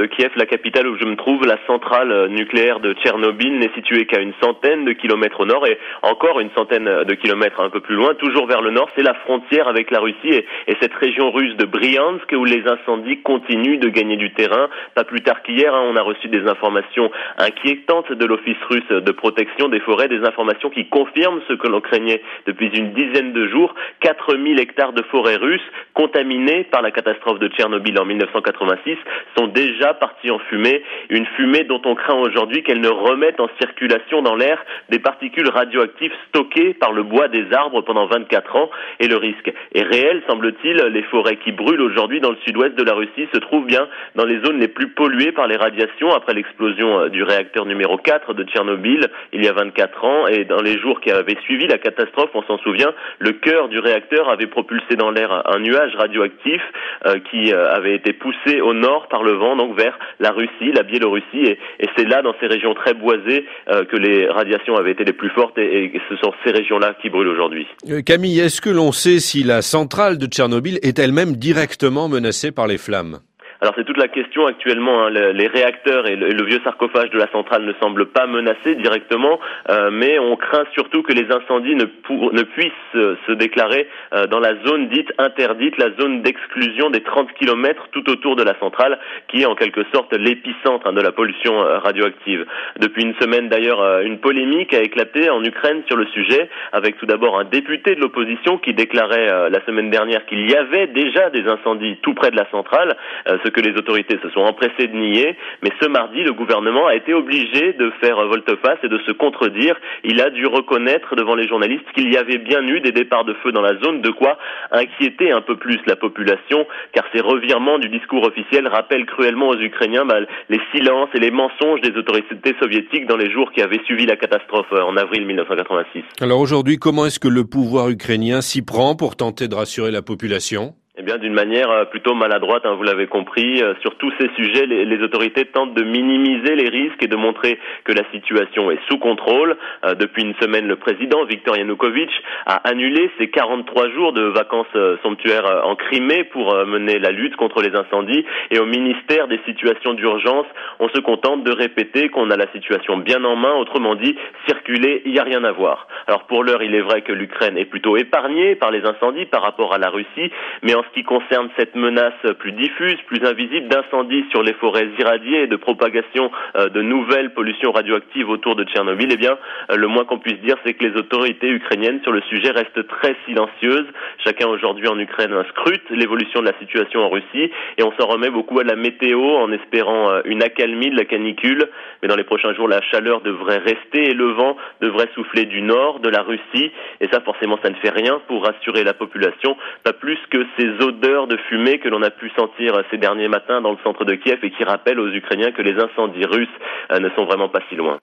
de Kiev, la capitale où je me trouve, la centrale nucléaire de Tchernobyl n'est située qu'à une centaine de kilomètres au nord et encore une centaine de kilomètres un peu plus loin, toujours vers le nord, c'est la frontière avec la Russie et cette région russe de Bryansk où les incendies continuent de gagner du terrain. Pas plus tard qu'hier, on a reçu des informations inquiétantes de l'Office russe de protection des forêts, des informations qui confirment ce que l'on craignait depuis une dizaine de jours. 4000 hectares de forêts russes contaminés par la catastrophe de Tchernobyl en 1986 sont déjà partis en fumée, une fumée dont on craint aujourd'hui qu'elle ne remette en circulation dans l'air des particules radioactives stockées par le bois des arbres pendant 24 ans et le risque est réel, semble-t-il. Les forêts qui brûlent aujourd'hui dans le sud-ouest de la Russie se trouvent bien dans les zones les plus polluées par les radiations après l'explosion du réacteur numéro 4 de Tchernobyl il y a 24 ans et dans les jours qui avaient suivi la catastrophe, on s'en souvient, le cœur du réacteur avait propulsé dans l'air un nuage radioactif qui avait été poussé au nord par le vent, donc vers la Russie, la Biélorussie, et c'est là, dans ces régions très boisées, que les radiations avaient été les plus fortes, et ce sont ces régions-là qui brûlent aujourd'hui. Camille, est-ce que l'on sait si la centrale de Tchernobyl est elle-même directement menacée par les flammes ? Alors c'est toute la question actuellement, les réacteurs et le vieux sarcophage de la centrale ne semblent pas menacés directement, mais on craint surtout que les incendies ne puissent se déclarer dans la zone dite interdite, la zone d'exclusion des 30 kilomètres tout autour de la centrale, qui est en quelque sorte l'épicentre de la pollution radioactive. Depuis une semaine d'ailleurs, une polémique a éclaté en Ukraine sur le sujet, avec tout d'abord un député de l'opposition qui déclarait la semaine dernière qu'il y avait déjà des incendies tout près de la centrale, ce que les autorités se sont empressées de nier, mais ce mardi, le gouvernement a été obligé de faire volte-face et de se contredire. Il a dû reconnaître devant les journalistes qu'il y avait bien eu des départs de feu dans la zone, de quoi inquiéter un peu plus la population, car ces revirements du discours officiel rappellent cruellement aux Ukrainiens les silences et les mensonges des autorités soviétiques dans les jours qui avaient suivi la catastrophe en avril 1986. Alors aujourd'hui, comment est-ce que le pouvoir ukrainien s'y prend pour tenter de rassurer la population ? Eh bien, d'une manière plutôt maladroite, vous l'avez compris. Sur tous ces sujets, les autorités tentent de minimiser les risques et de montrer que la situation est sous contrôle. Depuis une semaine, le président Viktor Yanukovych a annulé ses 43 jours de vacances somptuaires en Crimée pour mener la lutte contre les incendies. Et au ministère des situations d'urgence, on se contente de répéter qu'on a la situation bien en main. Autrement dit, circuler, il n'y a rien à voir. Alors pour l'heure, il est vrai que l'Ukraine est plutôt épargnée par les incendies par rapport à la Russie, mais en ce qui concerne cette menace plus diffuse, plus invisible d'incendies sur les forêts irradiées et de propagation de nouvelles pollutions radioactives autour de Tchernobyl, eh bien, le moins qu'on puisse dire, c'est que les autorités ukrainiennes sur le sujet restent très silencieuses. Chacun aujourd'hui en Ukraine scrute l'évolution de la situation en Russie et on s'en remet beaucoup à la météo en espérant une accalmie de la canicule. Mais dans les prochains jours, la chaleur devrait rester et le vent devrait souffler du nord, de la Russie. Et ça, forcément, ça ne fait rien pour rassurer la population, pas plus que ces odeurs de fumée que l'on a pu sentir ces derniers matins dans le centre de Kiev et qui rappellent aux Ukrainiens que les incendies russes ne sont vraiment pas si loin.